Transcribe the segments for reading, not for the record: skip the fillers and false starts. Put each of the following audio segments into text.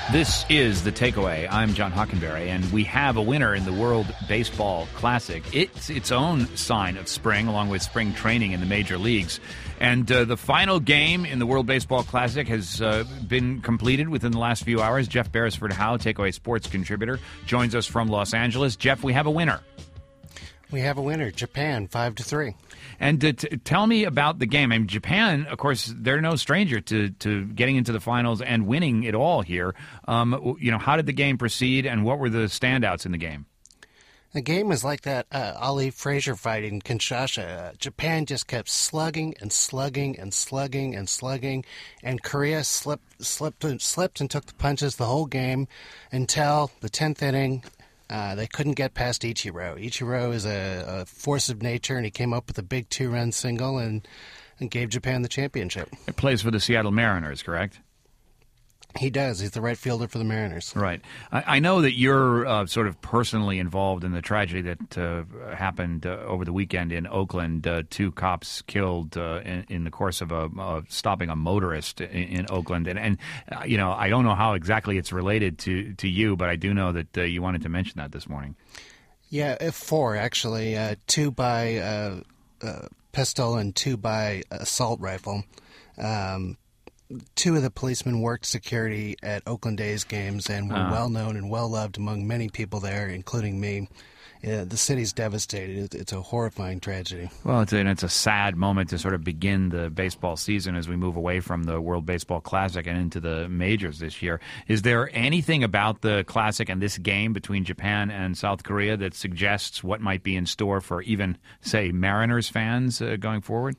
This is The Takeaway. I'm John Hockenberry, and we have a winner in the World Baseball Classic. It's its own sign of spring, along with spring training in the major leagues. And the final game in the World Baseball Classic has been completed within the last few hours. Jeff Beresford-Howe, Takeaway Sports contributor, joins us from Los Angeles. Jeff, we have a winner. We have a winner, Japan, 5-3. And tell me about the game. I mean, Japan, of course, they're no stranger to getting into the finals and winning it all here. How did the game proceed, and what were the standouts in the game? The game was like that Ali Frazier fight in Kinshasa. Japan just kept slugging and slugging and slugging and slugging, and Korea slipped and took the punches the whole game until the 10th inning. They couldn't get past Ichiro. Ichiro is a force of nature, and he came up with a big 2-run single and gave Japan the championship. It plays for the Seattle Mariners, correct? He does. He's the right fielder for the Mariners. Right. I know that you're sort of personally involved in the tragedy that happened over the weekend in Oakland. 2 cops killed in the course of stopping a motorist in Oakland. And I don't know how exactly it's related to you, but I do know that you wanted to mention that this morning. Yeah, 4, actually. 2 by pistol and 2 by assault rifle. 2 of the policemen worked security at Oakland A's games and were well-known and well-loved among many people there, including me. The city's devastated. It's a horrifying tragedy. Well, it's a sad moment to sort of begin the baseball season as we move away from the World Baseball Classic and into the majors this year. Is there anything about the Classic and this game between Japan and South Korea that suggests what might be in store for even, say, Mariners fans going forward?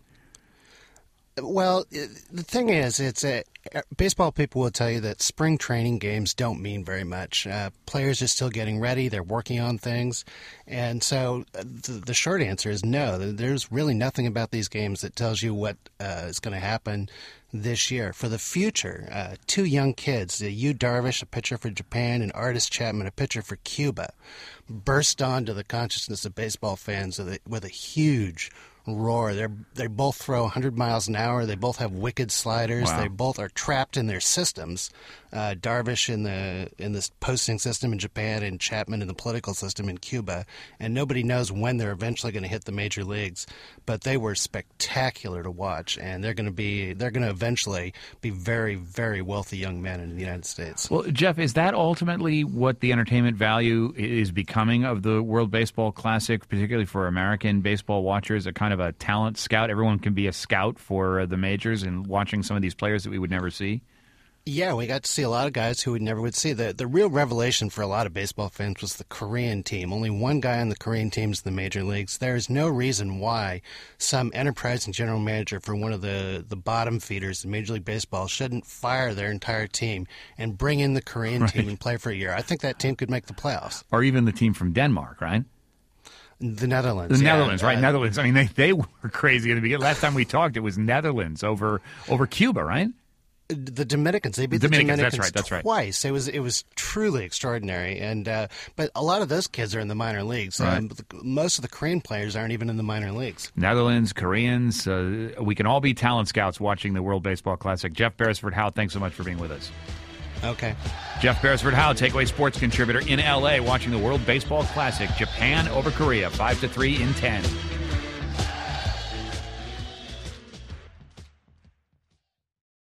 Well, the thing is, baseball people will tell you that spring training games don't mean very much. Players are still getting ready. They're working on things. And so the short answer is no. There's really nothing about these games that tells you what is going to happen this year. For the future, 2 young kids, Yu Darvish, a pitcher for Japan, and Aroldis Chapman, a pitcher for Cuba, burst onto the consciousness of baseball fans with a huge roar. They both throw 100 miles an hour. They both have wicked sliders. Wow. They both are trapped in their systems. Darvish in this posting system in Japan, and Chapman in the political system in Cuba. And nobody knows when they're eventually going to hit the major leagues. But they were spectacular to watch, and they're going to eventually be very, very wealthy young men in the United States. Well, Jeff, is that ultimately what the entertainment value is becoming of the World Baseball Classic, particularly for American baseball watchers, a kind of a talent scout? Everyone can be a scout for the majors and watching some of these players that we would never see? Yeah, we got to see a lot of guys who we never would see. The real revelation for a lot of baseball fans was the Korean team. Only one guy on the Korean teams in the major leagues. There is no reason why some enterprising general manager for one of the bottom feeders in Major League Baseball shouldn't fire their entire team and bring in the Korean team and play for a year. I think that team could make the playoffs. Or even the team from Denmark, right? The Netherlands. Netherlands, right? Netherlands. I mean, they were crazy in the beginning. Last time we talked, it was Netherlands over Cuba, right? The Dominicans. They beat the Dominicans that's right. twice. It was truly extraordinary. And but a lot of those kids are in the minor leagues. Right. Most of the Korean players aren't even in the minor leagues. Netherlands, Koreans. We can all be talent scouts watching the World Baseball Classic. Jeff Beresford-Howe, thanks so much for being with us. Okay. Jeff Beresford-Howe, Takeaway Sports contributor in L.A., watching the World Baseball Classic. Japan over Korea, 5-3 in 10.